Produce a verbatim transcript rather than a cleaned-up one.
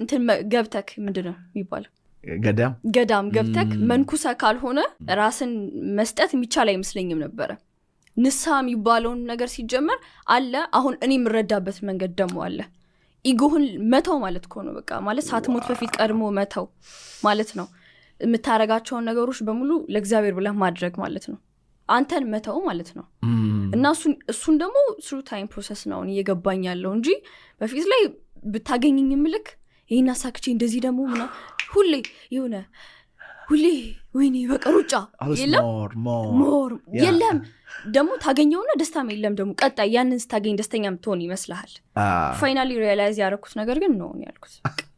እንትን ገብተክ ምንድነው የሚባለው ገዳም ገዳም ገብተክ መንኩሳ ካልሆነ ራስን መስጠት የሚቻል አይመስለኝም ነበር ንስሐ የሚባለውን ነገር ሲጀመር አለ አሁን እኔ ምረዳበት መንገድ ደሞ አለ ኢጎህን መተው ማለት እኮ ነው በቃ ማለት ሳትሞት በፊት ቀድሞ መተው ማለት ነው የምታረጋቸው ነገሮች በሙሉ ለእግዚአብሔር ብለህ ማድረግ ማለት ነው አንተን መተው ማለት ነው እና እሱ እሱን ደግሞ through time process ነው እየገባኝ ያለው እንጂ በፊት ላይ ብታገኝኝ ምልክ ይሄን አሳክቼ እንደዚህ ደግሞ ምና ሁሌ ይሁን ሁሌ ወይኔ በቃ ሩጫ የለም ሞር የለም ደግሞ ታገኘውና ደስታም የለም ደግሞ ቀጣይ ያንን ስታገኝ ደስተኛም ትሆን ይመስልሃል ፋይናሊ ሪያላይዝ ያደረኩት ነገር ግን ነው ያልኩት